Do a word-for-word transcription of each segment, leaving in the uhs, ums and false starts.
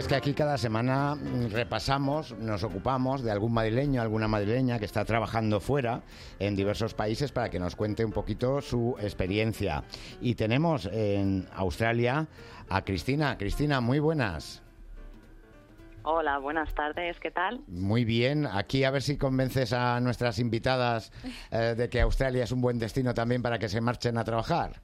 es que aquí cada semana repasamos, nos ocupamos de algún madrileño, alguna madrileña que está trabajando fuera en diversos países para que nos cuente un poquito su experiencia. Y tenemos en Australia a Cristina. Cristina, muy buenas. Hola, buenas tardes, ¿qué tal? Muy bien, aquí a ver si convences a nuestras invitadas eh, de que Australia es un buen destino también para que se marchen a trabajar.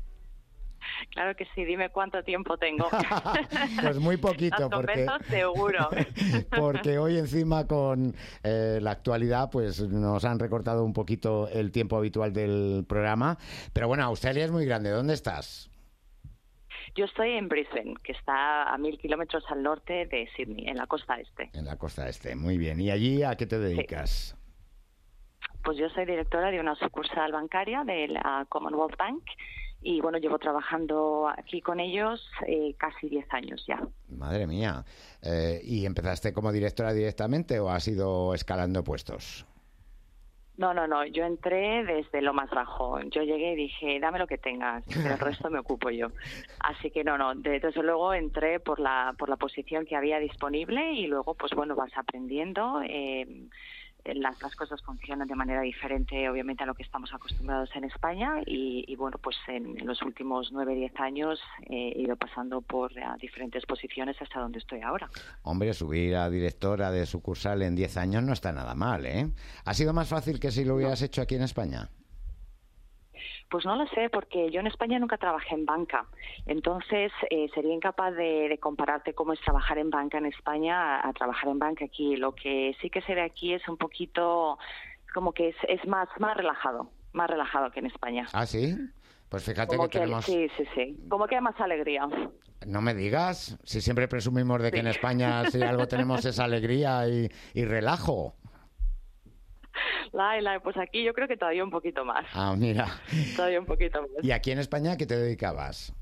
Claro que sí, dime cuánto tiempo tengo. Pues muy poquito, Las porque seguro. porque hoy encima con eh, la actualidad pues nos han recortado un poquito el tiempo habitual del programa. Pero bueno, Australia es muy grande. ¿Dónde estás? Yo estoy en Brisbane, que está a mil kilómetros al norte de Sydney, en la costa este. En la costa este, muy bien. ¿Y allí a qué te dedicas? Sí. Pues yo soy directora de una sucursal bancaria de la Commonwealth Bank. Y bueno, llevo trabajando aquí con ellos eh, casi diez años ya. Madre mía. Eh, ¿Y empezaste como directora directamente o has ido escalando puestos? No, no, no. Yo entré desde lo más bajo. Yo llegué y dije, dame lo que tengas, que el resto me ocupo yo. Así que no, no. Desde luego entré por la por la posición que había disponible y luego, pues bueno, vas aprendiendo. Eh, Las, las cosas funcionan de manera diferente, obviamente, a lo que estamos acostumbrados en España y, y bueno, pues en, en los últimos nueve, diez años eh, he ido pasando por uh, diferentes posiciones hasta donde estoy ahora. Hombre, subir a directora de sucursal en diez años no está nada mal, ¿eh? ¿Ha sido más fácil que si lo hubieras no. hecho aquí en España? Pues no lo sé, porque yo en España nunca trabajé en banca. Entonces, eh, sería incapaz de, de compararte cómo es trabajar en banca en España a, a trabajar en banca aquí. Lo que sí que se ve aquí es un poquito, como que es, es más, más relajado, más relajado que en España. ¿Ah, sí? Pues fíjate como que, que tenemos... Sí, sí, sí. Como que hay más alegría. No me digas, si siempre presumimos de sí. que en España si algo tenemos es alegría y, y relajo. La, la, pues aquí yo creo que todavía un poquito más. Ah, mira. Todavía un poquito más. ¿Y aquí en España qué te dedicabas?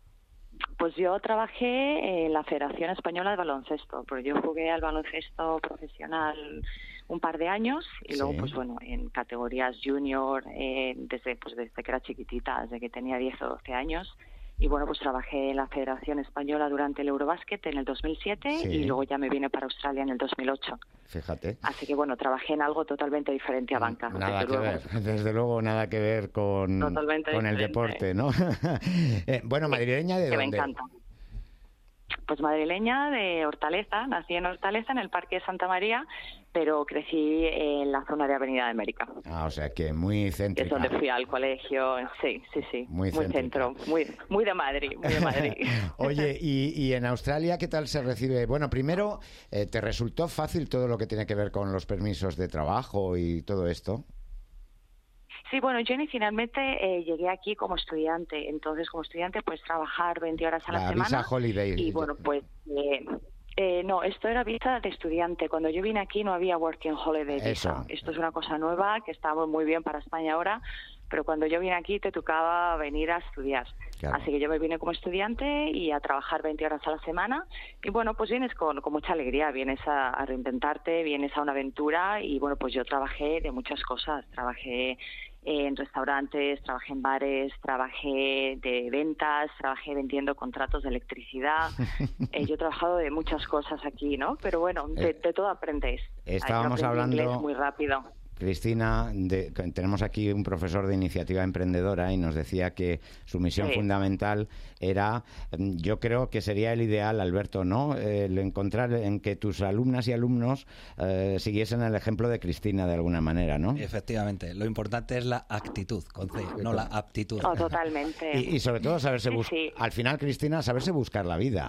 Pues yo trabajé en la Federación Española de Baloncesto, porque yo jugué al baloncesto profesional un par de años y sí. luego, pues bueno, en categorías junior, eh, desde pues desde que era chiquitita, desde que tenía diez o doce años. Y bueno, pues trabajé en la Federación Española durante el Eurobásquet en el dos mil siete sí. y luego ya me vine para Australia en el dos mil ocho. Fíjate. Así que bueno, trabajé en algo totalmente diferente a banca. Nada desde que luego. ver, desde luego nada que ver con, con el deporte, ¿no? eh, bueno, madrileña, ¿de que dónde? Me encanta. Pues madrileña de Hortaleza, nací en Hortaleza, en el Parque de Santa María, pero crecí en la zona de Avenida de América. Ah, o sea que muy céntrica. Es donde fui al colegio, sí, sí, sí. Muy, muy centro, muy, muy de Madrid, muy de Madrid. Oye, y, y en Australia, ¿qué tal se recibe? Bueno, primero, eh, ¿te resultó fácil todo lo que tiene que ver con los permisos de trabajo y todo esto? Sí, bueno, yo inicialmente eh, llegué aquí como estudiante, entonces como estudiante pues trabajar veinte horas a la, la semana. Visa Holiday. Y bueno, pues eh, eh, no, esto era visa de estudiante. Cuando yo vine aquí no había Working Holiday Visa. Eso. Esto es una cosa nueva que está muy bien para España ahora, pero cuando yo vine aquí te tocaba venir a estudiar. Claro. Así que yo me vine como estudiante y a trabajar veinte horas a la semana. Y bueno, pues vienes con, con mucha alegría, vienes a, a reinventarte, vienes a una aventura y bueno, pues yo trabajé de muchas cosas. Trabajé en restaurantes, trabajé en bares, trabajé de ventas, trabajé vendiendo contratos de electricidad. eh, yo he trabajado de muchas cosas aquí, ¿no? Pero bueno, de, de todo aprendes. Estábamos hablando... inglés muy rápido. Cristina, de, tenemos aquí un profesor de iniciativa emprendedora y nos decía que su misión sí. fundamental era, yo creo que sería el ideal, Alberto, ¿no? El encontrar en que tus alumnas y alumnos eh, siguiesen el ejemplo de Cristina de alguna manera, ¿no? Efectivamente, lo importante es la actitud, con C, no la aptitud. Oh, totalmente. Y, y sobre todo saberse sí, buscar, sí. al final, Cristina, saberse buscar la vida.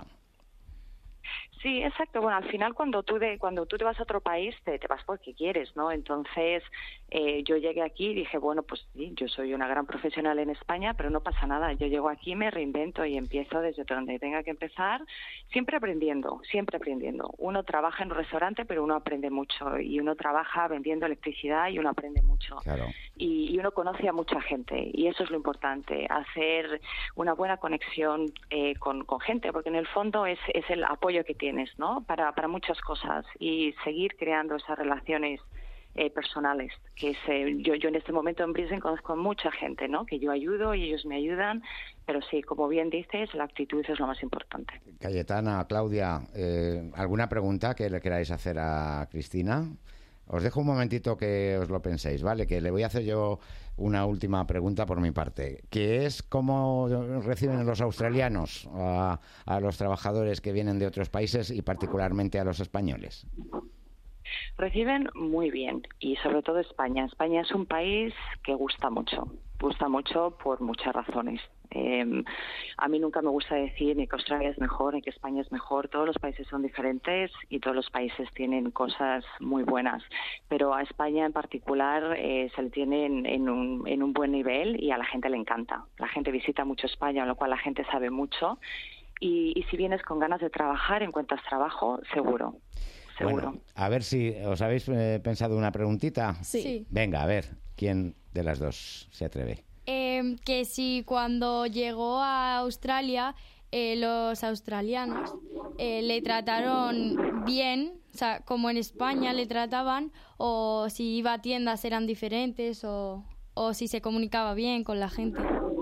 Sí, exacto. Bueno, al final cuando tú de, cuando tú te vas a otro país te, te vas porque quieres, ¿no? Entonces eh, yo llegué aquí y dije, bueno, pues sí, yo soy una gran profesional en España, pero no pasa nada. Yo llego aquí, me reinvento y empiezo desde donde tenga que empezar, siempre aprendiendo, siempre aprendiendo. Uno trabaja en un restaurante, pero uno aprende mucho y uno trabaja vendiendo electricidad y uno aprende mucho. Claro. Y, y uno conoce a mucha gente y eso es lo importante, hacer una buena conexión eh, con, con gente, porque en el fondo es, es el apoyo que tienes, ¿no? Para, para muchas cosas y seguir creando esas relaciones eh, personales. Que es, eh, yo, yo en este momento en Brisbane conozco a mucha gente, ¿no? Que yo ayudo y ellos me ayudan, pero sí, como bien dices, la actitud es lo más importante. Cayetana, Claudia, eh, ¿alguna pregunta que le queráis hacer a Cristina? Os dejo un momentito que os lo penséis, ¿vale? Que le voy a hacer yo una última pregunta por mi parte, que es cómo reciben los australianos a, a los trabajadores que vienen de otros países y particularmente a los españoles. Reciben muy bien, y sobre todo España. España es un país que gusta mucho, gusta mucho por muchas razones. Eh, a mí nunca me gusta decir ni que Australia es mejor ni que España es mejor. Todos los países son diferentes y todos los países tienen cosas muy buenas, pero a España en particular eh, se le tiene en, en, un, en un buen nivel y a la gente le encanta. La gente visita mucho España, con lo cual la gente sabe mucho, y, y si vienes con ganas de trabajar, encuentras trabajo seguro. Seguro. Bueno, a ver si os habéis eh, pensado una preguntita. Sí. Venga, a ver, ¿quién de las dos se atreve? Eh, que si cuando llegó a Australia eh, los australianos eh, le trataron bien, o sea, como en España le trataban, o si iba a tiendas eran diferentes, o, o si se comunicaba bien con la gente.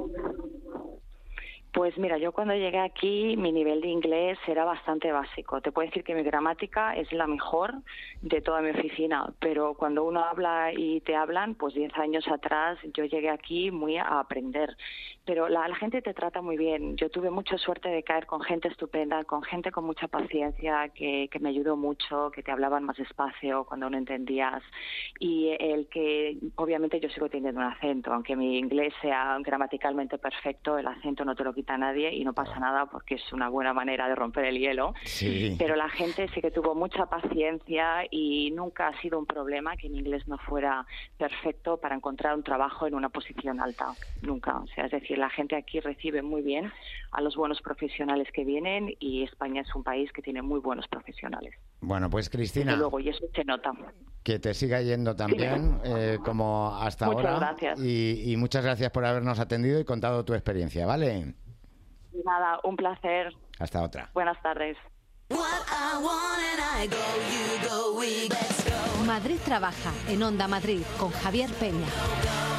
Pues mira, yo cuando llegué aquí mi nivel de inglés era bastante básico. Te puedo decir que mi gramática es la mejor de toda mi oficina, pero cuando uno habla y te hablan, pues diez años atrás yo llegué aquí muy a aprender. Pero la, la gente te trata muy bien. Yo tuve mucha suerte de caer con gente estupenda, con gente con mucha paciencia, que, que me ayudó mucho, que te hablaban más despacio cuando no entendías. Y el que, obviamente yo sigo teniendo un acento, aunque mi inglés sea gramaticalmente perfecto, el acento no te lo quita a nadie y no pasa nada porque es una buena manera de romper el hielo. Sí. Pero la gente sí que tuvo mucha paciencia y nunca ha sido un problema que mi inglés no fuera perfecto para encontrar un trabajo en una posición alta. Nunca. O sea, es decir, la gente aquí recibe muy bien a los buenos profesionales que vienen y España es un país que tiene muy buenos profesionales. Bueno, pues Cristina, desde luego, y eso se nota. Que te siga yendo también sí. eh, como hasta muchas ahora. Gracias. Y, y muchas gracias por habernos atendido y contado tu experiencia, ¿vale? Nada, un placer. Hasta otra. Buenas tardes. Madrid Trabaja en Onda Madrid con Javier Peña.